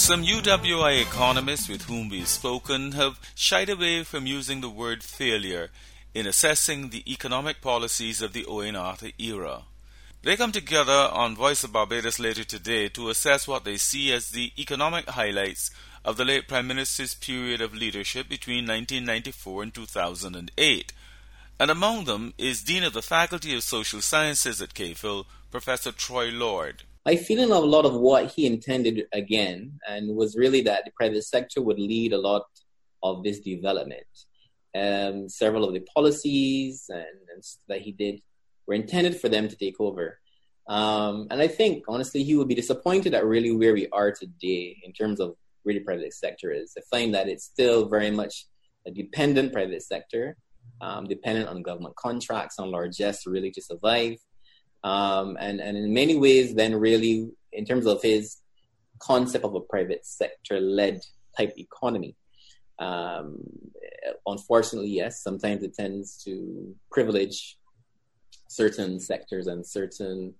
Some UWI economists with whom we've spoken have shied away from using the word failure in assessing the economic policies of the Owen Arthur era. They come together on Voice of Barbados later today to assess what they see as the economic highlights of the late Prime Minister's period of leadership between 1994 and 2008. And among them is Dean of the Faculty of Social Sciences at CAFIL, Professor Troy Lord. I feel in a lot of what he intended again, and was really that the private sector would lead a lot of this development. Several of the policies and that he did were intended for them to take over. And I think, honestly, he would be disappointed at really where we are today in terms of where the private sector is. I find that it's still very much a dependent private sector, dependent on government contracts, on largesse really to survive. And in many ways, then really, in terms of his concept of a private sector-led type economy, unfortunately, yes, sometimes it tends to privilege certain sectors and certain...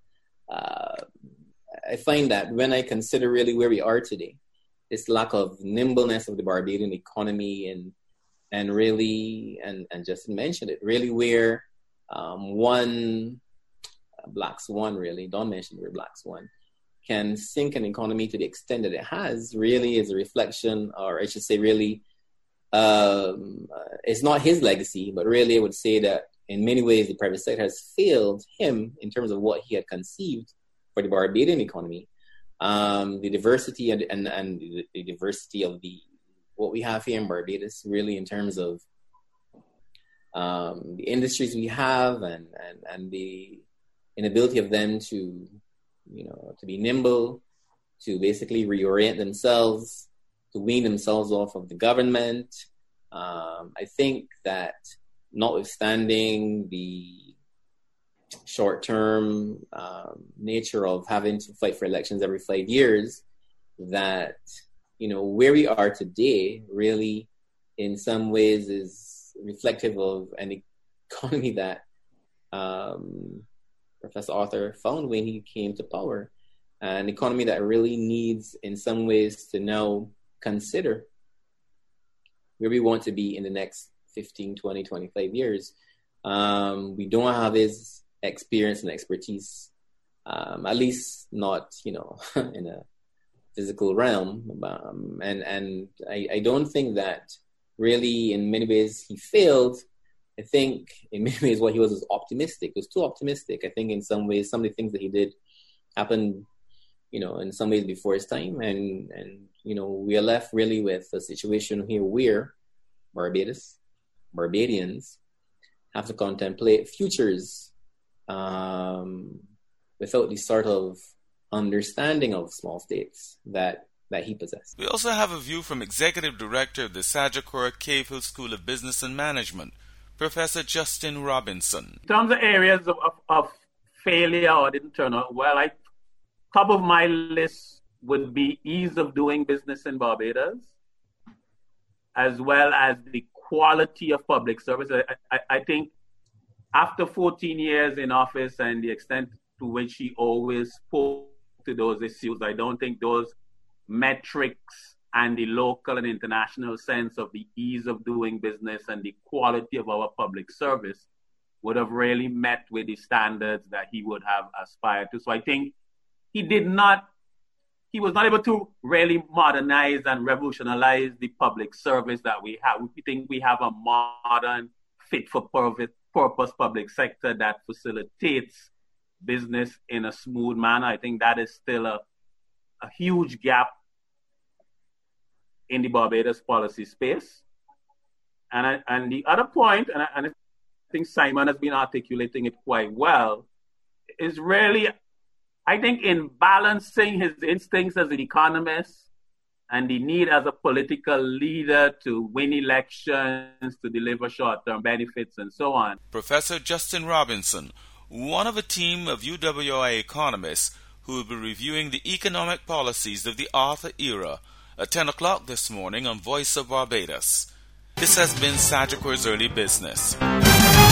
I find that when I consider really where we are today, this lack of nimbleness of the Barbadian economy and really, and Justin mentioned it, really where one black swan, really, Don mentioned the word black swan, can sink an economy to the extent that it has, really is a reflection, or I should say really, it's not his legacy, but really I would say that in many ways the private sector has failed him in terms of what he had conceived for the Barbadian economy. The diversity and the diversity of what we have here in Barbados, really in terms of the industries we have and the inability of them to be nimble, to basically reorient themselves, to wean themselves off of the government. I think that notwithstanding the short-term nature of having to fight for elections every 5 years, that, where we are today really in some ways is reflective of an economy that Professor Arthur found when he came to power, an economy that really needs in some ways to now consider where we want to be in the next 15, 20, 25 years. We don't have his experience and expertise, at least not, in a physical realm. And I don't think that really in many ways he failed. I think in many ways what he was optimistic. He was too optimistic. I think in some ways, some of the things that he did happened, in some ways before his time. And we are left really with a situation here where Barbadians have to contemplate futures without the sort of understanding of small states that he possessed. We also have a view from Executive Director of the Sagicor CAFIL School of Business and Management, Professor Justin Robinson. In terms of areas of failure or didn't turn out well, top of my list would be ease of doing business in Barbados, as well as the quality of public service. I think after 14 years in office and the extent to which he always spoke to those issues, I don't think those metrics and the local and international sense of the ease of doing business and the quality of our public service would have really met with the standards that he would have aspired to. So I think he was not able to really modernize and revolutionize the public service that we have. We think we have a modern, fit-for-purpose public sector that facilitates business in a smooth manner. I think that is still a huge gap in the Barbados policy space. And the other point, and I think Simon has been articulating it quite well, is really, I think, in balancing his instincts as an economist and the need as a political leader to win elections, to deliver short-term benefits, and so on. Professor Justin Robinson, one of a team of UWI economists who will be reviewing the economic policies of the Arthur era at 10 o'clock this morning on Voice of Barbados. This has been Sagicor's Early Business.